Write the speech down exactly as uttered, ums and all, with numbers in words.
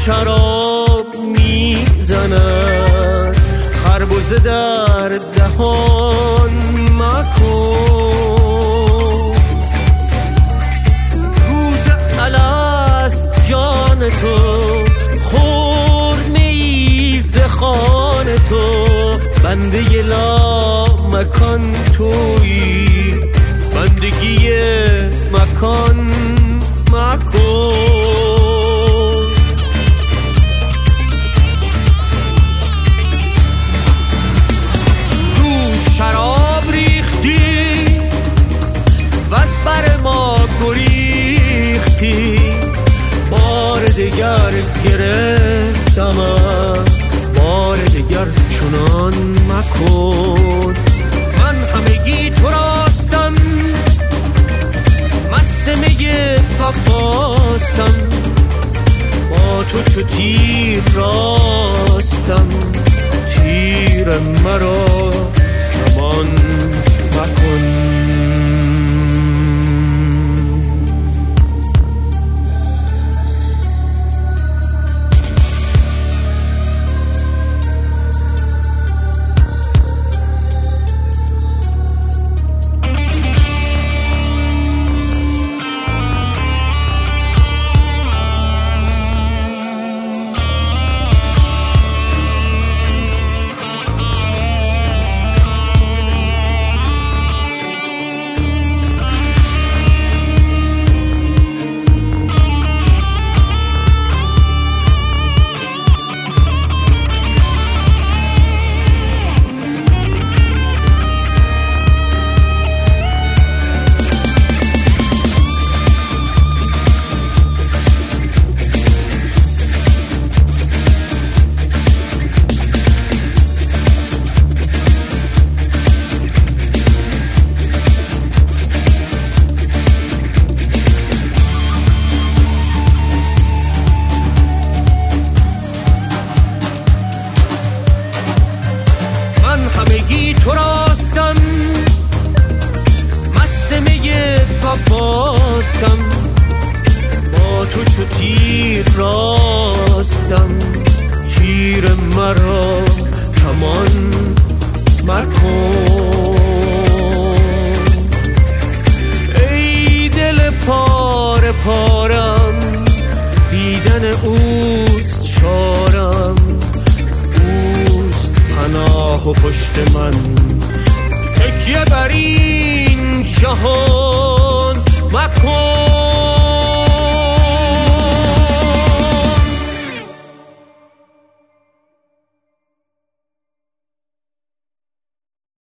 شراب میزند، خربزه در دهان مکن. روز الست جان تو، خورمی ز خوان تو، بنده لا مکان تویی، بندگی مکان مکن. شراب ریختی و از بر ما گریختی، بار دگر گرفتم، بار دگر چنان مکن. من همگی تو راستم، مست می وفاستم، با تو چو تیر راستم، تیر مرا کمان مکن. همگی تو راستم، مست می وفاستم، با تو چو تیر راستم، تیر مرا کمان مکن. ای دل پاره پارم، دیدن اوست چارم، اوست پناه و پشت من، تکیه بری